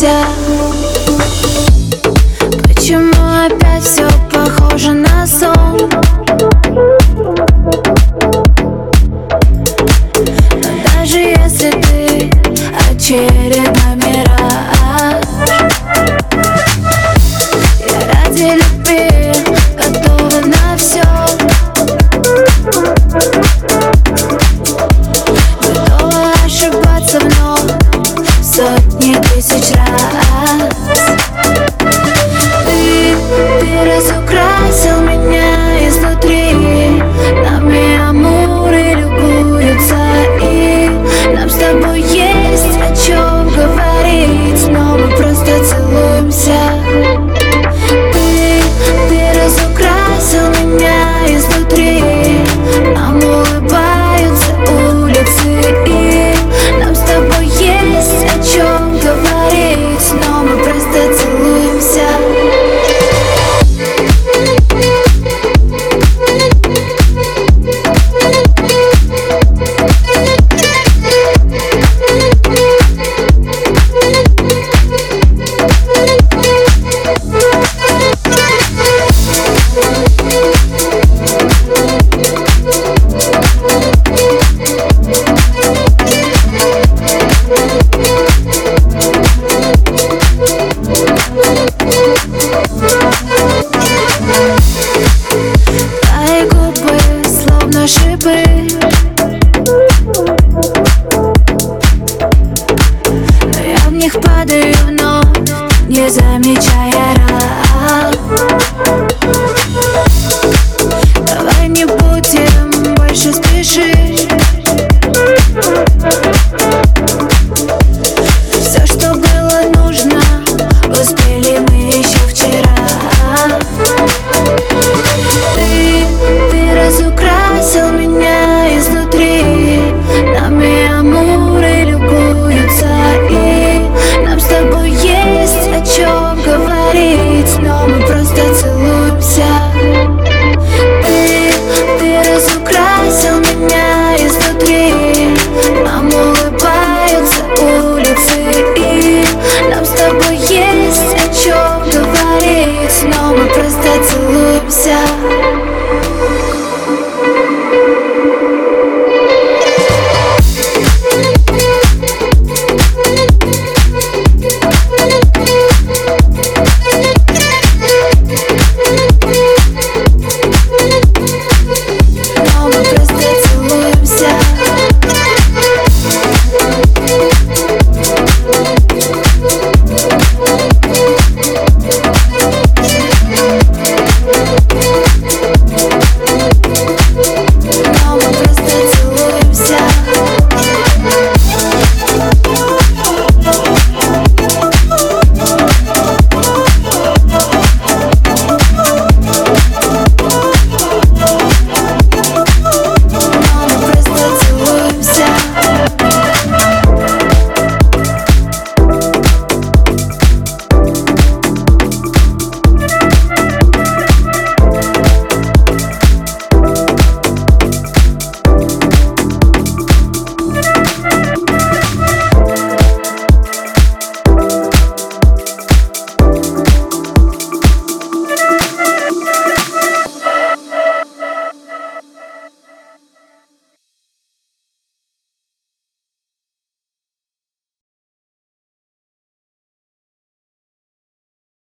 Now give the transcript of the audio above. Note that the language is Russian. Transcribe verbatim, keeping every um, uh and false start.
целуемся. Почему опять все похоже на сон? Но даже если ты очередной мираж, я ради любви готова на все. Готова ошибаться вновь сотни тысяч раз. Ты, ты разукрасил меня изнутри. Нами амуры любуются, и нам с тобой есть о чем говорить, но мы просто целуемся. Ты, ты разукрасил меня изнутри. Нам улыбаются улицы, и нам с тобой есть о чем говорить, но мы просто целуемся. Твои губы словно шипы, но я в них падаю вновь, не замечая